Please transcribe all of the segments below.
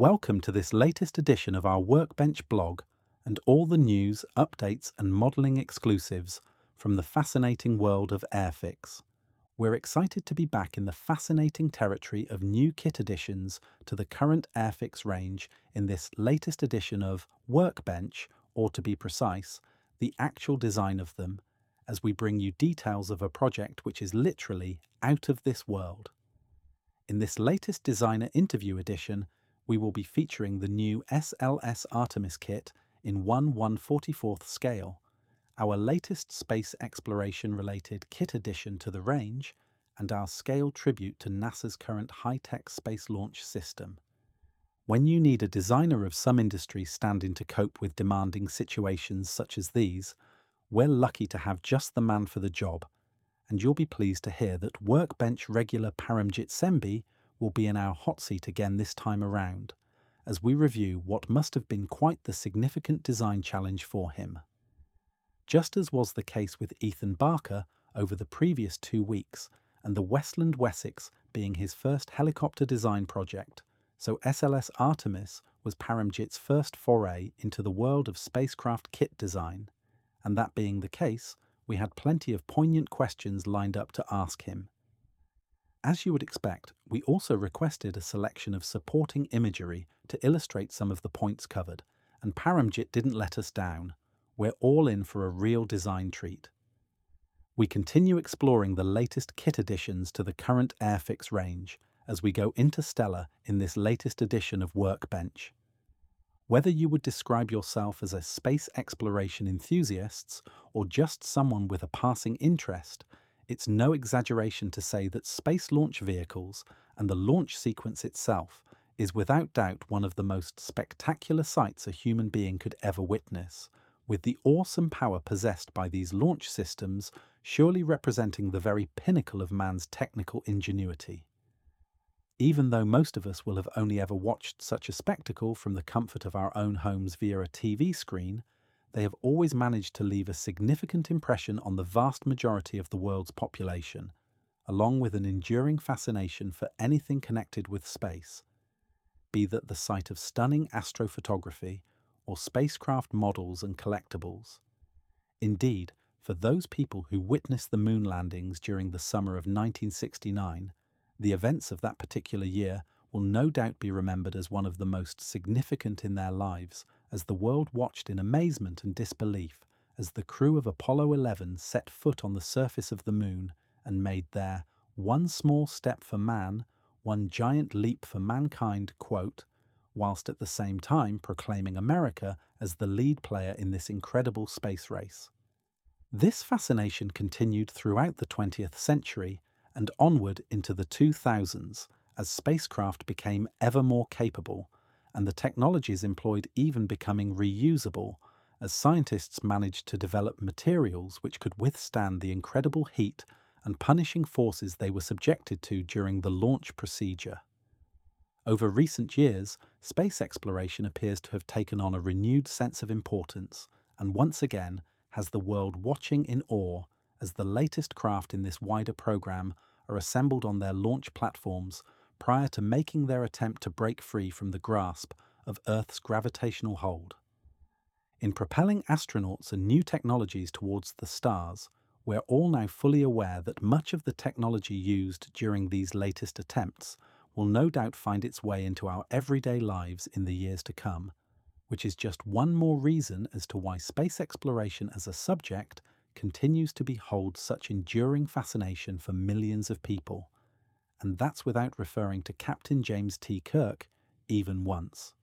Welcome to this latest edition of our Workbench blog and all the news, updates and modelling exclusives from the fascinating world of Airfix. We're excited to be back in the fascinating territory of new kit additions to the current Airfix range in this latest edition of Workbench, or to be precise, the actual design of them, as we bring you details of a project which is literally out of this world. In this latest designer interview edition, we will be featuring the new SLS Artemis kit in 1/144th scale, our latest space exploration-related kit addition to the range, and our scale tribute to NASA's current high-tech space launch system. When you need a designer of some industries standing to cope with demanding situations such as these, we're lucky to have just the man for the job, and you'll be pleased to hear that Workbench regular Paramjit Sembi will be in our hot seat again this time around, as we review what must have been quite the significant design challenge for him. Just as was the case with Ethan Barker over the previous 2 weeks, and the Westland Wessex being his first helicopter design project, so SLS Artemis was Paramjit's first foray into the world of spacecraft kit design, and that being the case, we had plenty of poignant questions lined up to ask him. As you would expect, we also requested a selection of supporting imagery to illustrate some of the points covered, and Paramjit didn't let us down. We're all in for a real design treat. We continue exploring the latest kit additions to the current Airfix range as we go interstellar in this latest edition of Workbench. Whether you would describe yourself as a space exploration enthusiast or just someone with a passing interest, it's no exaggeration to say that space launch vehicles and the launch sequence itself is without doubt one of the most spectacular sights a human being could ever witness, with the awesome power possessed by these launch systems surely representing the very pinnacle of man's technical ingenuity. Even though most of us will have only ever watched such a spectacle from the comfort of our own homes via a TV screen, they have always managed to leave a significant impression on the vast majority of the world's population, along with an enduring fascination for anything connected with space, be that the sight of stunning astrophotography or spacecraft models and collectibles. Indeed, for those people who witnessed the moon landings during the summer of 1969, the events of that particular year will no doubt be remembered as one of the most significant in their lives, as the world watched in amazement and disbelief as the crew of Apollo 11 set foot on the surface of the moon and made their "one small step for man, one giant leap for mankind" quote, whilst at the same time proclaiming America as the lead player in this incredible space race. This fascination continued throughout the 20th century and onward into the 2000s as spacecraft became ever more capable and the technologies employed even becoming reusable as scientists managed to develop materials which could withstand the incredible heat and punishing forces they were subjected to during the launch procedure. Over recent years, space exploration appears to have taken on a renewed sense of importance and once again has the world watching in awe as the latest craft in this wider program are assembled on their launch platforms prior to making their attempt to break free from the grasp of Earth's gravitational hold. In propelling astronauts and new technologies towards the stars, we're all now fully aware that much of the technology used during these latest attempts will no doubt find its way into our everyday lives in the years to come, which is just one more reason as to why space exploration as a subject continues to hold such enduring fascination for millions of people, and that's without referring to Captain James T. Kirk even once.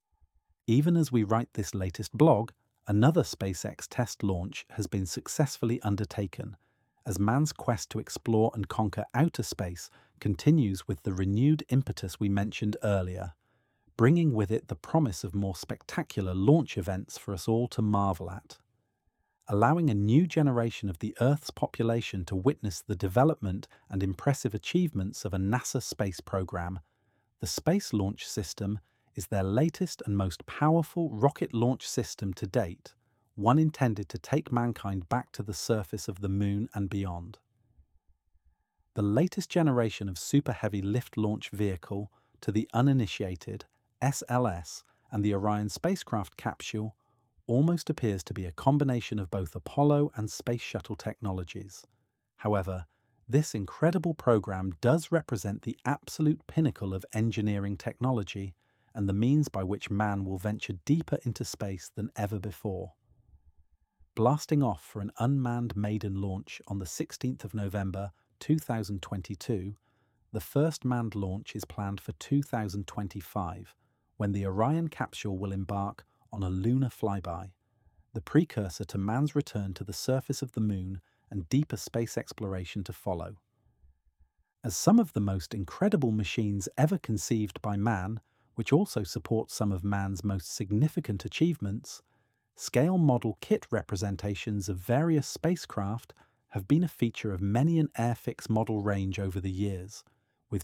Even as we write this latest blog, another SpaceX test launch has been successfully undertaken, as man's quest to explore and conquer outer space continues with the renewed impetus we mentioned earlier, bringing with it the promise of more spectacular launch events for us all to marvel at. Allowing a new generation of the Earth's population to witness the development and impressive achievements of a NASA space program, the Space Launch System is their latest and most powerful rocket launch system to date, one intended to take mankind back to the surface of the moon and beyond. The latest generation of super heavy lift launch vehicle, to the uninitiated, SLS, and the Orion spacecraft capsule almost appears to be a combination of both Apollo and Space Shuttle technologies. However, this incredible program does represent the absolute pinnacle of engineering technology and the means by which man will venture deeper into space than ever before. Blasting off for an unmanned maiden launch on the 16th of November 2022, the first manned launch is planned for 2025, when the Orion capsule will embark on a lunar flyby, the precursor to man's return to the surface of the Moon and deeper space exploration to follow. As some of the most incredible machines ever conceived by man, which also support some of man's most significant achievements, scale model kit representations of various spacecraft have been a feature of many an Airfix model range over the years, with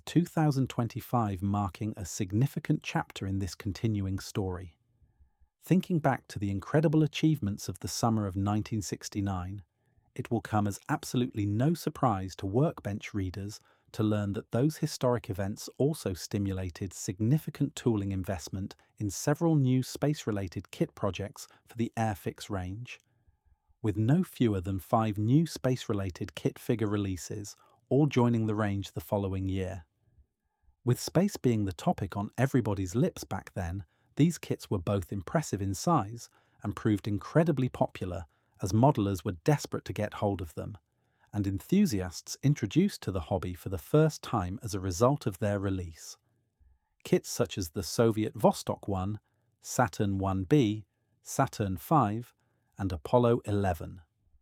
2025 marking a significant chapter in this continuing story. Thinking back to the incredible achievements of the summer of 1969, it will come as absolutely no surprise to Workbench readers to learn that those historic events also stimulated significant tooling investment in several new space-related kit projects for the Airfix range, with no fewer than 5 new space-related kit figure releases, all joining the range the following year. With space being the topic on everybody's lips back then, these kits were both impressive in size and proved incredibly popular as modelers were desperate to get hold of them, and enthusiasts introduced to the hobby for the first time as a result of their release. Kits such as the Soviet Vostok 1, Saturn 1B, Saturn V, and Apollo 11.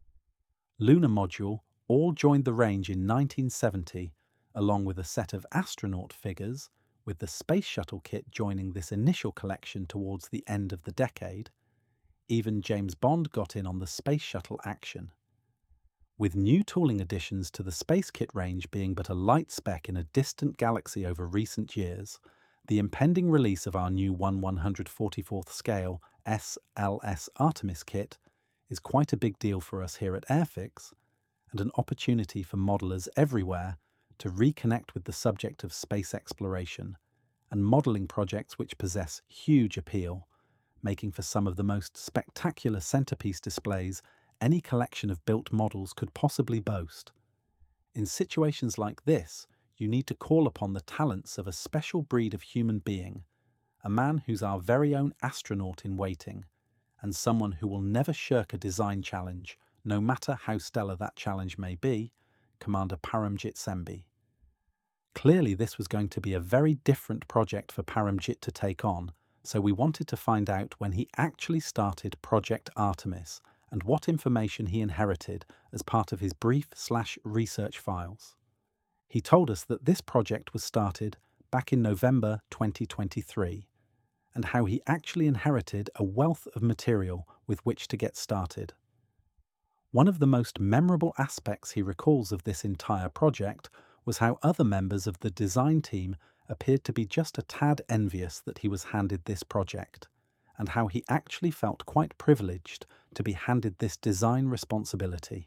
Lunar Module all joined the range in 1970, along with a set of astronaut figures, with the Space Shuttle kit joining this initial collection towards the end of the decade. Even James Bond got in on the Space Shuttle action. With new tooling additions to the Space Kit range being but a light speck in a distant galaxy over recent years, the impending release of our new 1/144th scale SLS Artemis kit is quite a big deal for us here at Airfix, and an opportunity for modelers everywhere to reconnect with the subject of space exploration and modelling projects which possess huge appeal, making for some of the most spectacular centerpiece displays any collection of built models could possibly boast. In situations like this, you need to call upon the talents of a special breed of human being, a man who's our very own astronaut in waiting, and someone who will never shirk a design challenge, no matter how stellar that challenge may be, Commander Paramjit Sembi. Clearly this was going to be a very different project for Paramjit to take on, so we wanted to find out when he actually started Project Artemis and what information he inherited as part of his brief/research files. He told us that this project was started back in November 2023, and how he actually inherited a wealth of material with which to get started. One of the most memorable aspects he recalls of this entire project was how other members of the design team appeared to be just a tad envious that he was handed this project, and how he actually felt quite privileged to be handed this design responsibility.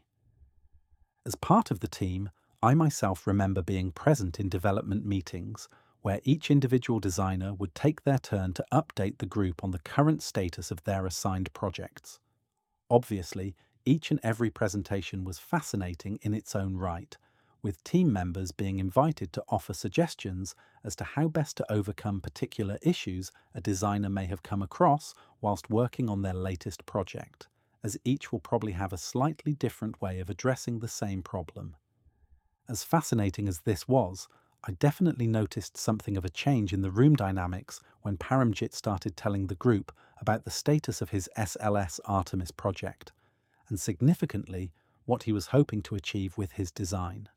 As part of the team, I myself remember being present in development meetings where each individual designer would take their turn to update the group on the current status of their assigned projects. Obviously, each and every presentation was fascinating in its own right, with team members being invited to offer suggestions as to how best to overcome particular issues a designer may have come across whilst working on their latest project, as each will probably have a slightly different way of addressing the same problem. As fascinating as this was, I definitely noticed something of a change in the room dynamics when Paramjit started telling the group about the status of his SLS Artemis project, and significantly, what he was hoping to achieve with his design.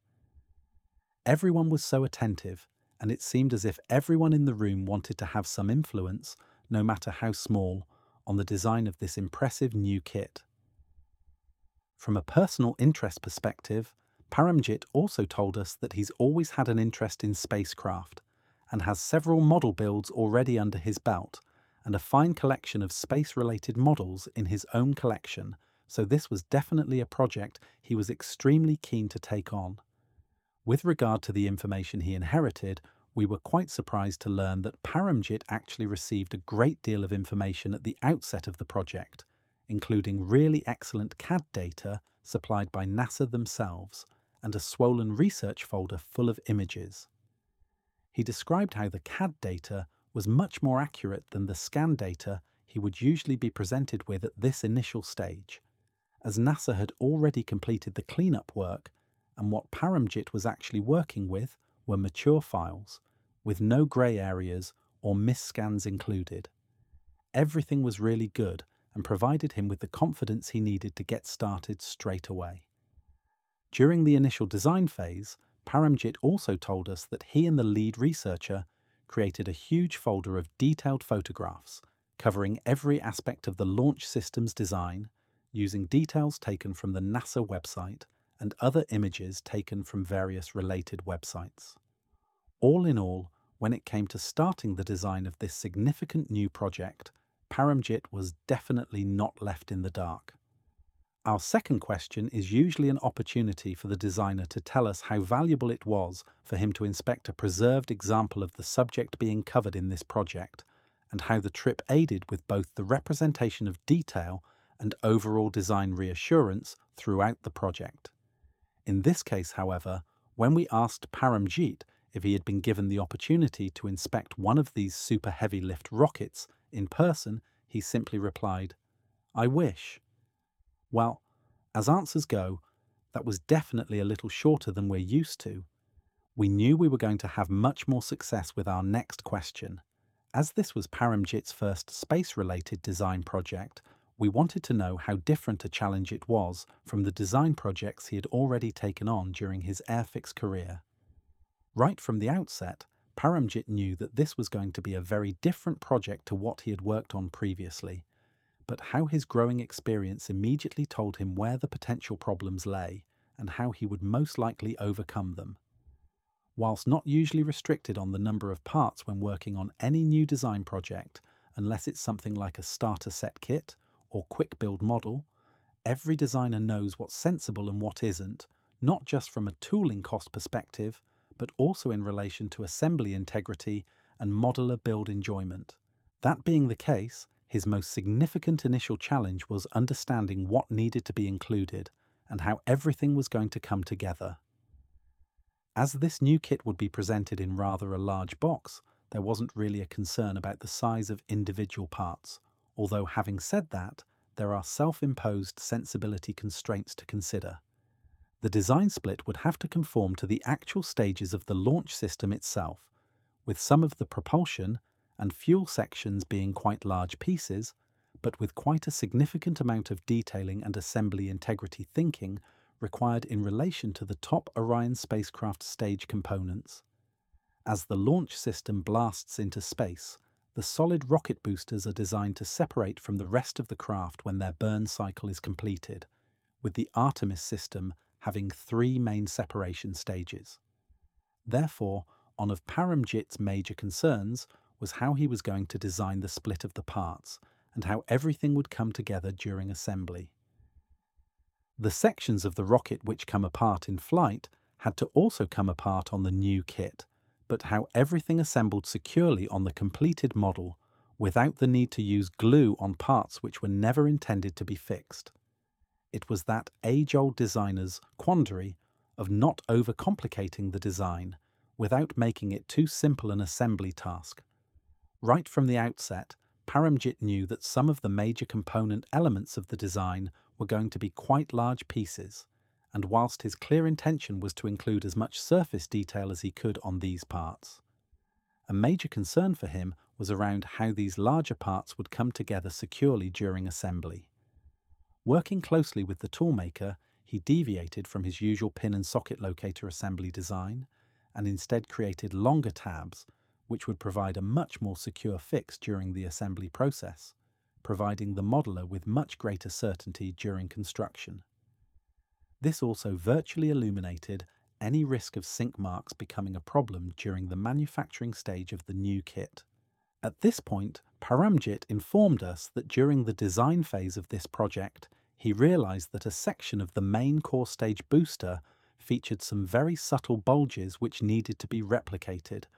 Everyone was so attentive, and it seemed as if everyone in the room wanted to have some influence, no matter how small, on the design of this impressive new kit. From a personal interest perspective, Paramjit also told us that he's always had an interest in spacecraft, and has several model builds already under his belt, and a fine collection of space-related models in his own collection, so this was definitely a project he was extremely keen to take on. With regard to the information he inherited, we were quite surprised to learn that Paramjit actually received a great deal of information at the outset of the project, including really excellent CAD data supplied by NASA themselves and a swollen research folder full of images. He described how the CAD data was much more accurate than the scan data he would usually be presented with at this initial stage, as NASA had already completed the cleanup work, and what Paramjit was actually working with were mature files, with no grey areas or misscans included. Everything was really good and provided him with the confidence he needed to get started straight away. During the initial design phase, Paramjit also told us that he and the lead researcher created a huge folder of detailed photographs covering every aspect of the launch system's design, using details taken from the NASA website and other images taken from various related websites. All in all, when it came to starting the design of this significant new project, Paramjit was definitely not left in the dark. Our second question is usually an opportunity for the designer to tell us how valuable it was for him to inspect a preserved example of the subject being covered in this project, and how the trip aided with both the representation of detail and overall design reassurance throughout the project. In this case, however, when we asked Paramjit if he had been given the opportunity to inspect one of these super heavy lift rockets in person, he simply replied, "I wish." Well, as answers go, that was definitely a little shorter than we're used to. We knew we were going to have much more success with our next question. As this was Paramjit's first space-related design project, we wanted to know how different a challenge it was from the design projects he had already taken on during his Airfix career. Right from the outset, Paramjit knew that this was going to be a very different project to what he had worked on previously, but how his growing experience immediately told him where the potential problems lay and how he would most likely overcome them. Whilst not usually restricted on the number of parts when working on any new design project, unless it's something like a starter set kit or quick build model, every designer knows what's sensible and what isn't, not just from a tooling cost perspective, but also in relation to assembly integrity and modular build enjoyment. That being the case, his most significant initial challenge was understanding what needed to be included and how everything was going to come together. As this new kit would be presented in rather a large box, there wasn't really a concern about the size of individual parts, although having said that, there are self-imposed sensibility constraints to consider. The design split would have to conform to the actual stages of the launch system itself, with some of the propulsion and fuel sections being quite large pieces, but with quite a significant amount of detailing and assembly integrity thinking required in relation to the top Orion spacecraft stage components. As the launch system blasts into space, the solid rocket boosters are designed to separate from the rest of the craft when their burn cycle is completed, with the Artemis system having 3 main separation stages. Therefore, one of Paramjit's major concerns was how he was going to design the split of the parts and how everything would come together during assembly. The sections of the rocket which come apart in flight had to also come apart on the new kit, but how everything assembled securely on the completed model without the need to use glue on parts which were never intended to be fixed. It was that age-old designer's quandary of not overcomplicating the design without making it too simple an assembly task. Right from the outset, Paramjit knew that some of the major component elements of the design were going to be quite large pieces, and whilst his clear intention was to include as much surface detail as he could on these parts, a major concern for him was around how these larger parts would come together securely during assembly. Working closely with the toolmaker, he deviated from his usual pin and socket locator assembly design, and instead created longer tabs, which would provide a much more secure fix during the assembly process, providing the modeler with much greater certainty during construction. This also virtually eliminated any risk of sink marks becoming a problem during the manufacturing stage of the new kit. At this point, Paramjit informed us that during the design phase of this project, he realized that a section of the main core stage booster featured some very subtle bulges which needed to be replicated,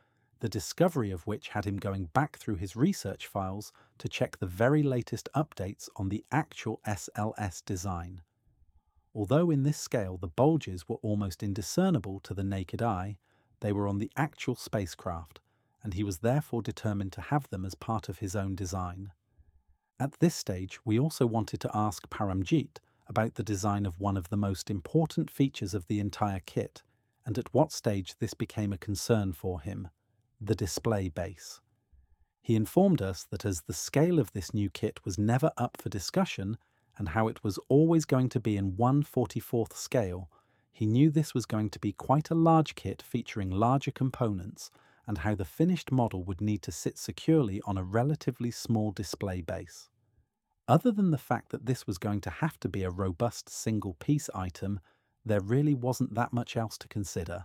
the discovery of which had him going back through his research files to check the very latest updates on the actual SLS design. Although in this scale the bulges were almost indiscernible to the naked eye, they were on the actual spacecraft, and he was therefore determined to have them as part of his own design. At this stage, we also wanted to ask Paramjit about the design of one of the most important features of the entire kit, and at what stage this became a concern for him: the display base. He informed us that as the scale of this new kit was never up for discussion, and how it was always going to be in 1/44th scale, he knew this was going to be quite a large kit featuring larger components, and how the finished model would need to sit securely on a relatively small display base. Other than the fact that this was going to have to be a robust single-piece item, there really wasn't that much else to consider.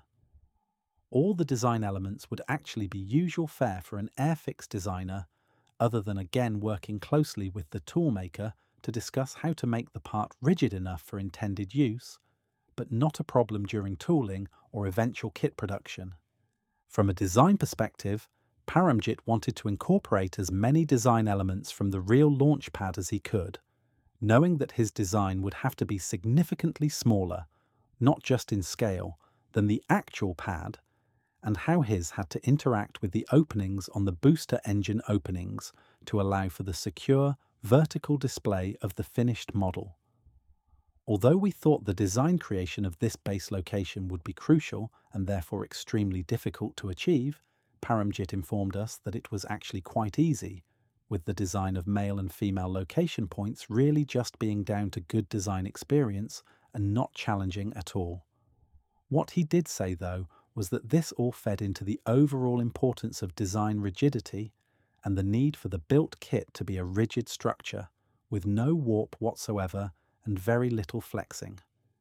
All the design elements would actually be usual fare for an Airfix designer, other than again working closely with the toolmaker to discuss how to make the part rigid enough for intended use, but not a problem during tooling or eventual kit production. From a design perspective, Paramjit wanted to incorporate as many design elements from the real launch pad as he could, knowing that his design would have to be significantly smaller, not just in scale, than the actual pad, and how his had to interact with the openings on the booster engine openings to allow for the secure, vertical display of the finished model. Although we thought the design creation of this base location would be crucial and therefore extremely difficult to achieve, Paramjit informed us that it was actually quite easy, with the design of male and female location points really just being down to good design experience and not challenging at all. What he did say, though, was that this all fed into the overall importance of design rigidity and the need for the built kit to be a rigid structure, with no warp whatsoever and very little flexing.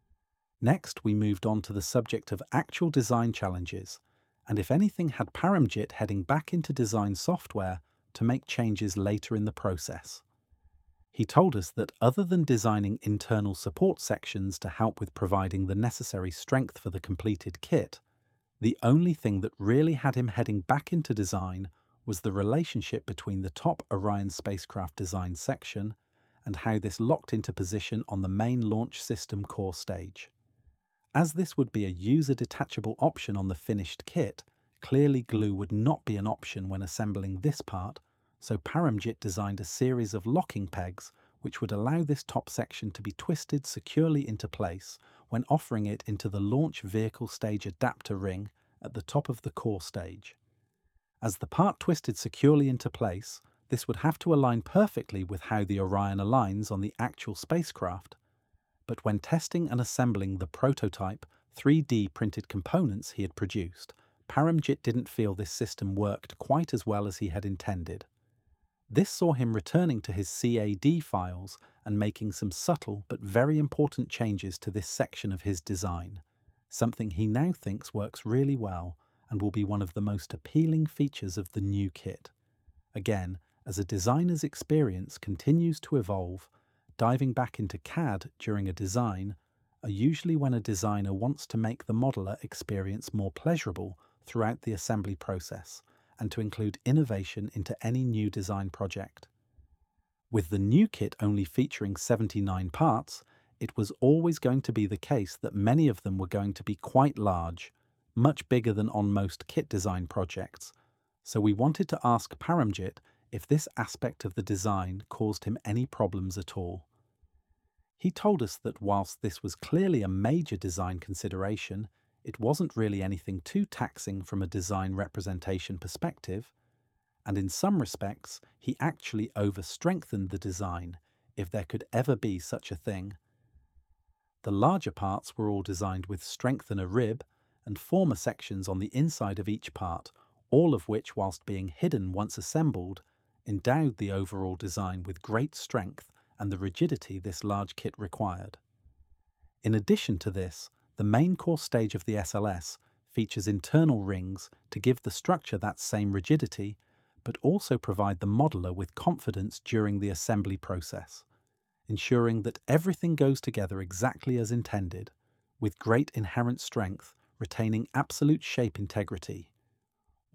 Next, we moved on to the subject of actual design challenges, and if anything had Paramjit heading back into design software to make changes later in the process. He told us that other than designing internal support sections to help with providing the necessary strength for the completed kit, the only thing that really had him heading back into design was the relationship between the top Orion spacecraft design section and how this locked into position on the main launch system core stage. As this would be a user-detachable option on the finished kit, clearly glue would not be an option when assembling this part, so Paramjit designed a series of locking pegs which would allow this top section to be twisted securely into place when offering it into the launch vehicle stage adapter ring at the top of the core stage. As the part twisted securely into place, this would have to align perfectly with how the Orion aligns on the actual spacecraft, but when testing and assembling the prototype 3D printed components he had produced, Paramjit didn't feel this system worked quite as well as he had intended. This saw him returning to his CAD files and making some subtle but very important changes to this section of his design, something he now thinks works really well and will be one of the most appealing features of the new kit. Again, as a designer's experience continues to evolve, diving back into CAD during a design are usually when a designer wants to make the modeler experience more pleasurable throughout the assembly process and to include innovation into any new design project. With the new kit only featuring 79 parts, it was always going to be the case that many of them were going to be quite large, much bigger than on most kit design projects, so we wanted to ask Paramjit if this aspect of the design caused him any problems at all. He told us that whilst this was clearly a major design consideration, it wasn't really anything too taxing from a design representation perspective, and in some respects he actually over-strengthened the design, if there could ever be such a thing. The larger parts were all designed with strengthener rib and former sections on the inside of each part, all of which, whilst being hidden once assembled, endowed the overall design with great strength and the rigidity this large kit required. In addition to this, the main core stage of the SLS features internal rings to give the structure that same rigidity, but also provide the modeler with confidence during the assembly process, ensuring that everything goes together exactly as intended, with great inherent strength, retaining absolute shape integrity.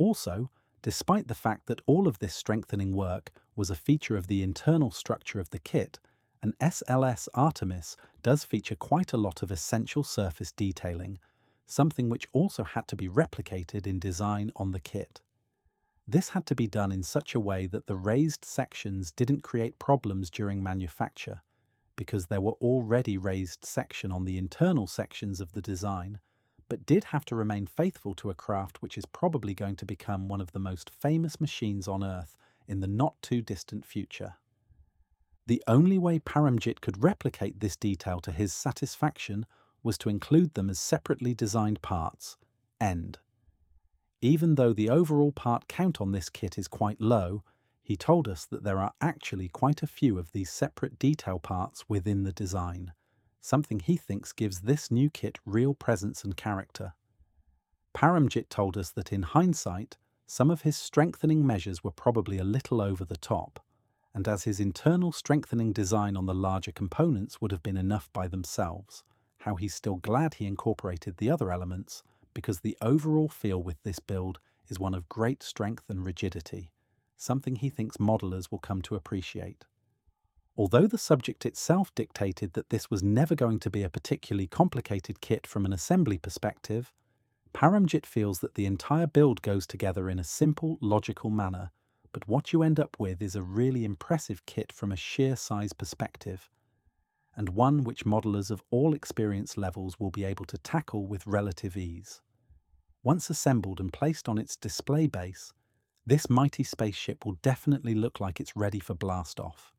Also, despite the fact that all of this strengthening work was a feature of the internal structure of the kit, an SLS Artemis does feature quite a lot of essential surface detailing, something which also had to be replicated in design on the kit. This had to be done in such a way that the raised sections didn't create problems during manufacture, because there were already raised sections on the internal sections of the design, but did have to remain faithful to a craft which is probably going to become one of the most famous machines on Earth in the not-too-distant future. The only way Paramjit could replicate this detail to his satisfaction was to include them as separately designed parts. End. Even though the overall part count on this kit is quite low, he told us that there are actually quite a few of these separate detail parts within the design, something he thinks gives this new kit real presence and character. Paramjit told us that in hindsight, some of his strengthening measures were probably a little over the top, and as his internal strengthening design on the larger components would have been enough by themselves, how he's still glad he incorporated the other elements, because the overall feel with this build is one of great strength and rigidity, something he thinks modelers will come to appreciate. Although the subject itself dictated that this was never going to be a particularly complicated kit from an assembly perspective, Paramjit feels that the entire build goes together in a simple, logical manner, but what you end up with is a really impressive kit from a sheer size perspective, and one which modelers of all experience levels will be able to tackle with relative ease. Once assembled and placed on its display base, this mighty spaceship will definitely look like it's ready for blast-off.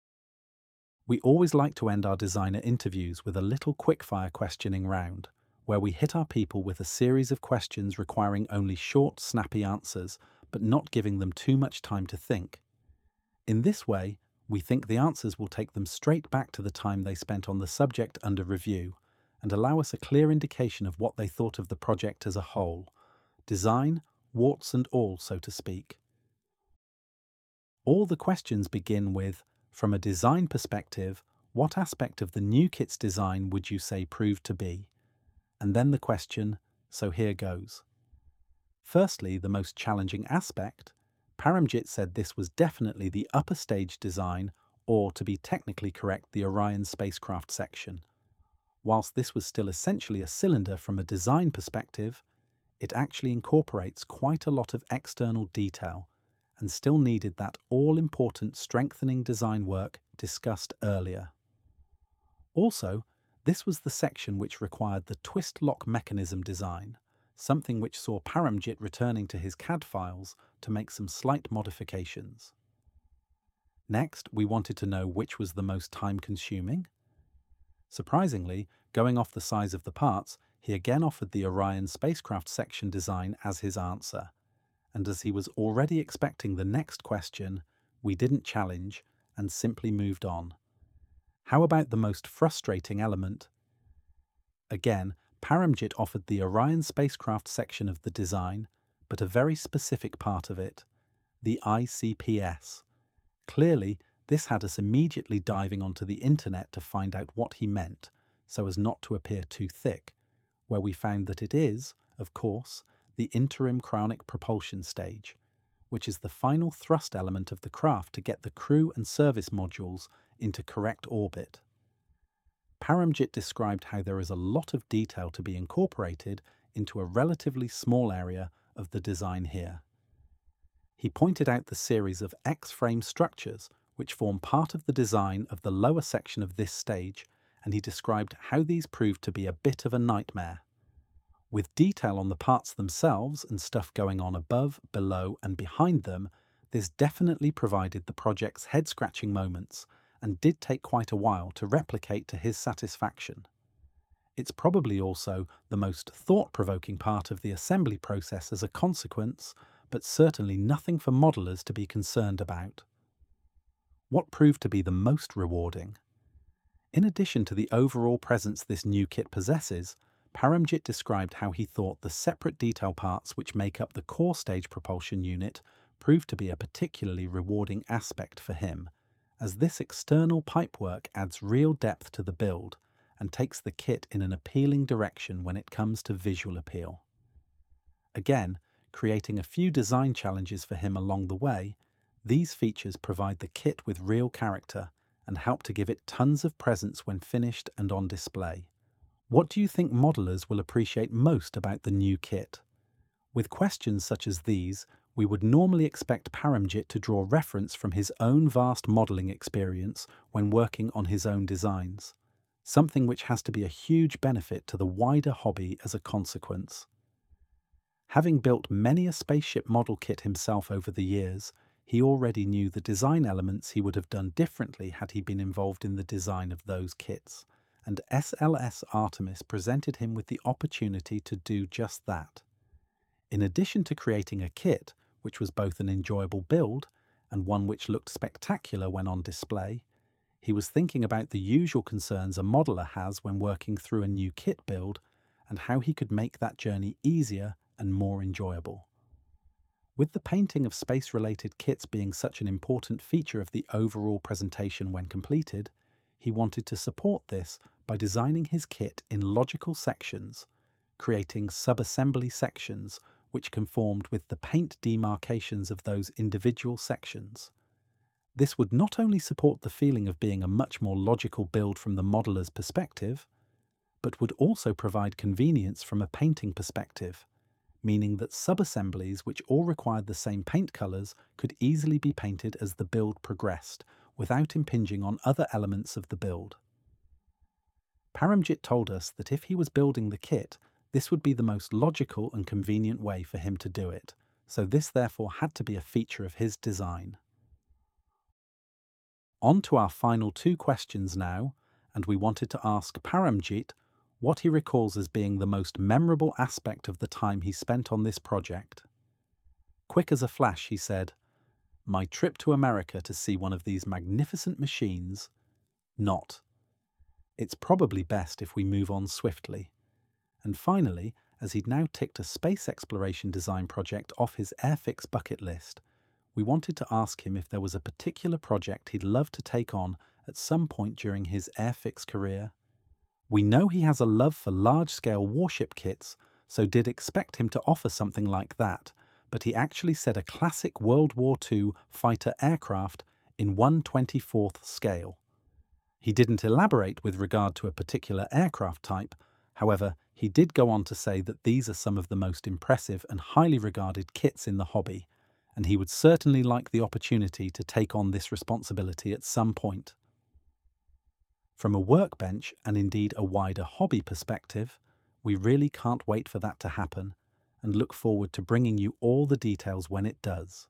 We always like to end our designer interviews with a little quickfire questioning round, where we hit our people with a series of questions requiring only short, snappy answers, but not giving them too much time to think. In this way, we think the answers will take them straight back to the time they spent on the subject under review and allow us a clear indication of what they thought of the project as a whole, design, warts and all, so to speak. All the questions begin with, from a design perspective, what aspect of the new kit's design would you say proved to be? And then the question, so here goes. Firstly, the most challenging aspect, Paramjit said this was definitely the upper stage design, or to be technically correct, the Orion spacecraft section. Whilst this was still essentially a cylinder from a design perspective, it actually incorporates quite a lot of external detail and still needed that all-important strengthening design work discussed earlier. Also, this was the section which required the twist lock mechanism design, something which saw Paramjit returning to his CAD files to make some slight modifications. Next, we wanted to know which was the most time-consuming. Surprisingly, going off the size of the parts, he again offered the Orion spacecraft section design as his answer, and as he was already expecting the next question, we didn't challenge and simply moved on. How about the most frustrating element? Again, Paramjit offered the Orion spacecraft section of the design, but a very specific part of it, the ICPS. Clearly, this had us immediately diving onto the internet to find out what he meant, so as not to appear too thick, where we found that it is, of course, the interim cryonic propulsion stage, which is the final thrust element of the craft to get the crew and service modules into correct orbit. Paramjit described how there is a lot of detail to be incorporated into a relatively small area of the design here. He pointed out the series of X-frame structures which form part of the design of the lower section of this stage, and he described how these proved to be a bit of a nightmare. With detail on the parts themselves and stuff going on above, below and behind them, this definitely provided the project's head-scratching moments and did take quite a while to replicate to his satisfaction. It's probably also the most thought-provoking part of the assembly process as a consequence, but certainly nothing for modelers to be concerned about. What proved to be the most rewarding? In addition to the overall presence this new kit possesses, Paramjit described how he thought the separate detail parts which make up the core stage propulsion unit proved to be a particularly rewarding aspect for him, as this external pipework adds real depth to the build and takes the kit in an appealing direction when it comes to visual appeal. Again, creating a few design challenges for him along the way, these features provide the kit with real character and help to give it tons of presence when finished and on display. What do you think modelers will appreciate most about the new kit? With questions such as these, we would normally expect Paramjit to draw reference from his own vast modelling experience when working on his own designs, something which has to be a huge benefit to the wider hobby as a consequence. Having built many a spaceship model kit himself over the years, he already knew the design elements he would have done differently had he been involved in the design of those kits, and SLS Artemis presented him with the opportunity to do just that. In addition to creating a kit, which was both an enjoyable build and one which looked spectacular when on display, he was thinking about the usual concerns a modeler has when working through a new kit build and how he could make that journey easier and more enjoyable. With the painting of space-related kits being such an important feature of the overall presentation when completed, he wanted to support this by designing his kit in logical sections, creating sub-assembly sections which conformed with the paint demarcations of those individual sections. This would not only support the feeling of being a much more logical build from the modeler's perspective, but would also provide convenience from a painting perspective, meaning that sub-assemblies which all required the same paint colours could easily be painted as the build progressed, without impinging on other elements of the build. Paramjit told us that if he was building the kit, this would be the most logical and convenient way for him to do it, so this therefore had to be a feature of his design. On to our final two questions now, and we wanted to ask Paramjit what he recalls as being the most memorable aspect of the time he spent on this project. Quick as a flash, he said, "My trip to America to see one of these magnificent machines, not. It's probably best if we move on swiftly." And finally, as he'd now ticked a space exploration design project off his Airfix bucket list, we wanted to ask him if there was a particular project he'd love to take on at some point during his Airfix career. We know he has a love for large-scale warship kits, so did expect him to offer something like that, but he actually said a classic World War II fighter aircraft in 1/24th scale. He didn't elaborate with regard to a particular aircraft type. However, he did go on to say that these are some of the most impressive and highly regarded kits in the hobby, and he would certainly like the opportunity to take on this responsibility at some point. From a workbench and indeed a wider hobby perspective, we really can't wait for that to happen and look forward to bringing you all the details when it does.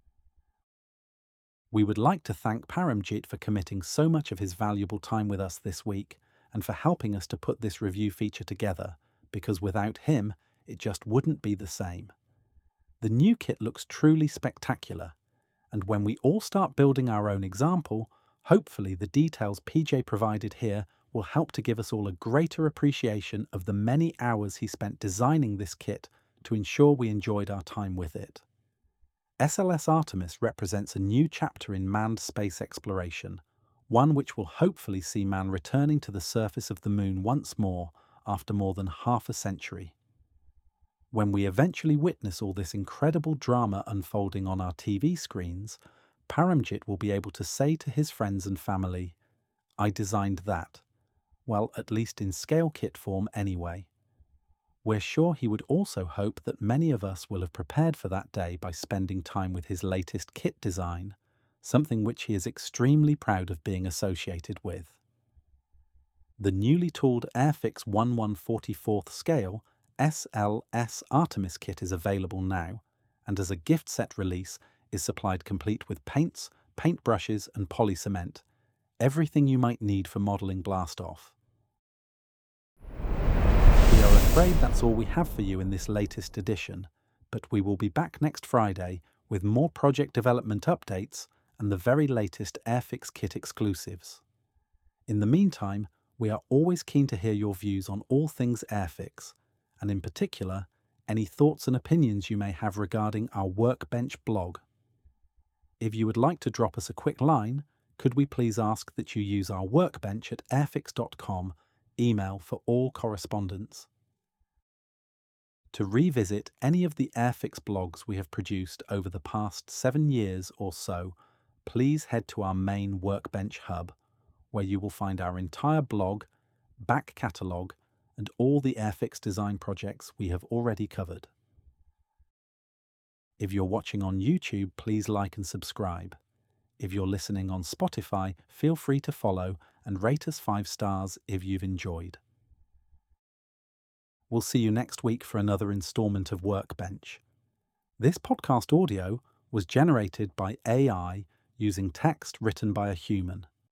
We would like to thank Paramjit for committing so much of his valuable time with us this week and for helping us to put this review feature together, because without him, it just wouldn't be the same. The new kit looks truly spectacular, and when we all start building our own example, hopefully the details PJ provided here will help to give us all a greater appreciation of the many hours he spent designing this kit to ensure we enjoyed our time with it. SLS Artemis represents a new chapter in manned space exploration, one which will hopefully see man returning to the surface of the moon once more after more than half a century. When we eventually witness all this incredible drama unfolding on our TV screens, Paramjit will be able to say to his friends and family, "I designed that." Well, at least in scale kit form anyway. We're sure he would also hope that many of us will have prepared for that day by spending time with his latest kit design, something which he is extremely proud of being associated with. The newly tooled Airfix 1/144th scale SLS Artemis kit is available now, and as a gift set release is supplied complete with paints, paintbrushes and polycement, everything you might need for modelling Blastoff. We are afraid that's all we have for you in this latest edition, but we will be back next Friday with more project development updates and the very latest Airfix kit exclusives. In the meantime, we are always keen to hear your views on all things Airfix, and in particular, any thoughts and opinions you may have regarding our Workbench blog. If you would like to drop us a quick line, could we please ask that you use our workbench at airfix.com email for all correspondence. To revisit any of the Airfix blogs we have produced over the past 7 years or so, please head to our main Workbench hub, where you will find our entire blog, back catalogue, and all the Airfix design projects we have already covered. If you're watching on YouTube, please like and subscribe. If you're listening on Spotify, feel free to follow and rate us 5 stars if you've enjoyed. We'll see you next week for another installment of Workbench. This podcast audio was generated by AI using text written by a human.